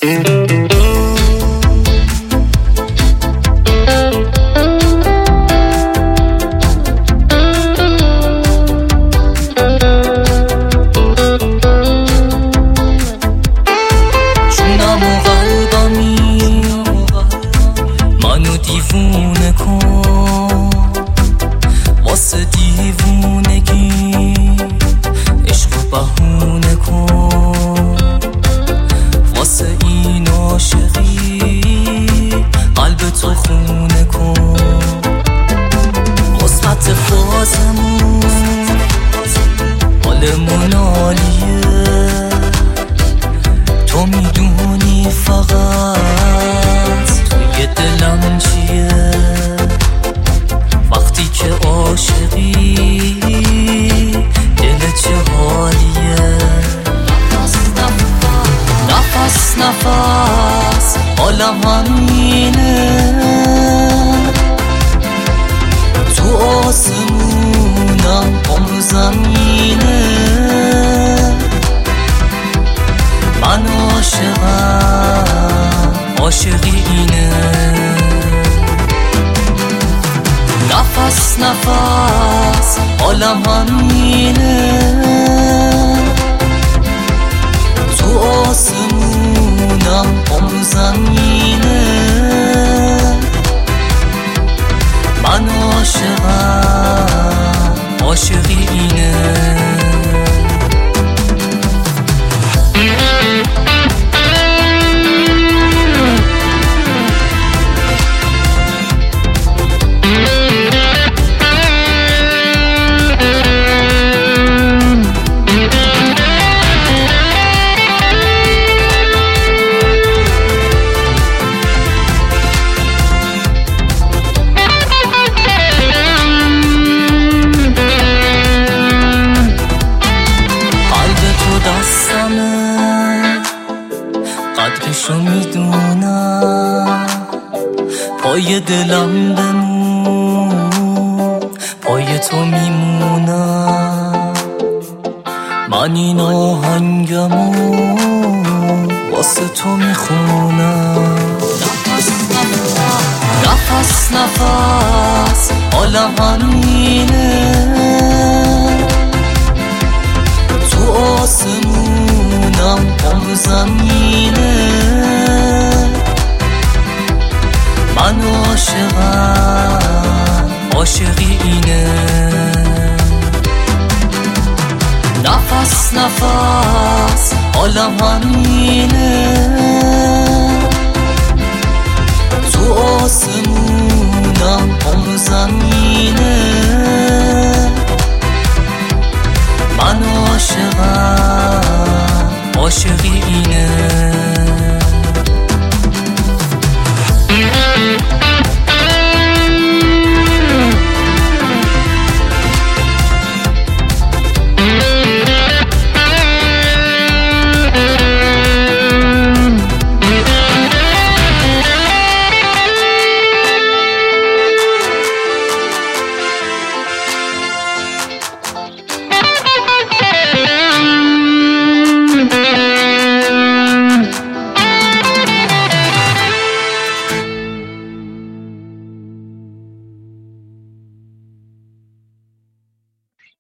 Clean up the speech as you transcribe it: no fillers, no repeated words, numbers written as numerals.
دیوونه کن واسه دیوونگی، عشق بهونه کن واسه این عاشقی، قلب تو خونه کن قسمت فازمون حالمون عالیه، تو میدونی فقط توی دلم چیه، وقتی که عاشقی دل چه حالیه، نفس نفس حالم همینه، تو آسمونم عمر زمینه، من عاشقم عاشقی اینه، نفس نفس حالم همینه، تو آسمونم عمر زمینه، من عاشقم عاشقی اینه. قدرشو میدونم، پای دلم بمون، پای تو میمونم، من این آهنگمو واسه تو میخونم، نفس نفس حالم همینه، تو آسمونم عمر زمینه، من عاشقم عاشقی اینه، نفس نفس حالم همینه، تو آسمونم عمر زمینه، من عاشقم عاشقی اینه.